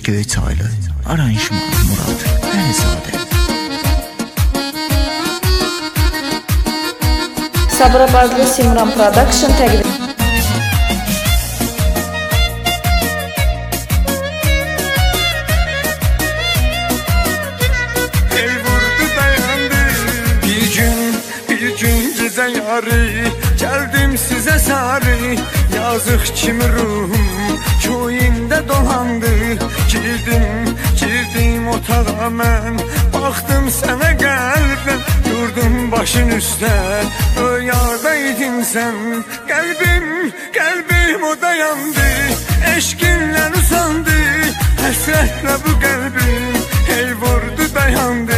Göyçaylı, aranjman Murad Əlizadə. Sabirabadlı Simran Production təqdim. El vurdu dayandı bir gün gecə yarı gəldim sizə sarı. Yazıq kimi ruhum köyündə dolandı. Girdim otağa mən, baxdım sənə qəlbim, durdum başın üstə, rüyadaydın sən. Qəlbim o dayandı, eşqinlə usandı, həsrətlə bu qəlbim hey vurdu dayandı.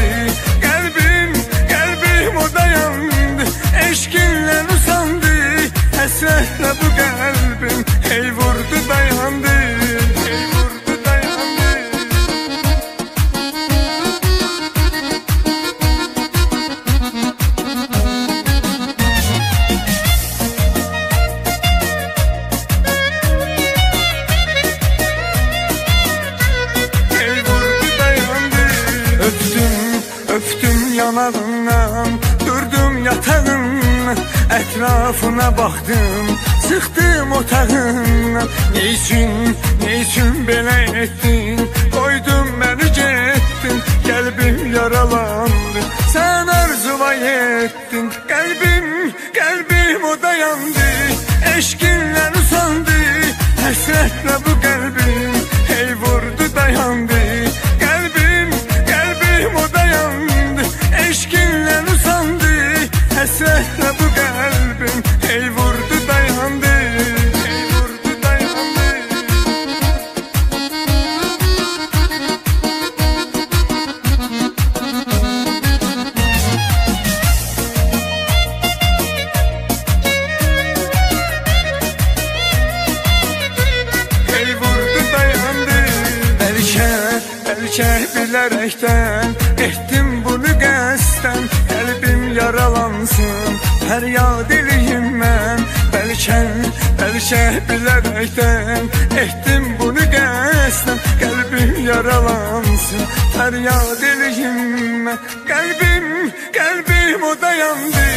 Qəlbim o dayandı, eşqinlə usandı, həsrətlə bu qəlbim hey vurdu dayandı. Öptüm yanağından, durdum yatağından, ətrafına baxdım, çıxdım otağından. Neyçün belə etdin, qoydun məni getdin, qəlbim yaralandı, sən arzuva etdin. Qəlbim o dayandı, eşqinlə usandı, həsrətlə bu qəlbim hey vurdu dayandı. Qəlbim o dayandı, eşqinlə usandı, həsrətlə bu qəlbim hey vurdu dayandı. Bəlkə bilərəkdən etdim bunu qəsdən, qəlbim yaralansın, fəryad eləyim mən. Bəlkə bilərəkdən etdim bunu qəsdən, qəlbim yaralansın, fəryad eləyim mən. Qəlbim o dayandı,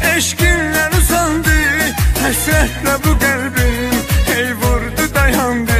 eşqinlə usandı, həsrətlə bu qəlbim hey vurdu dayandı.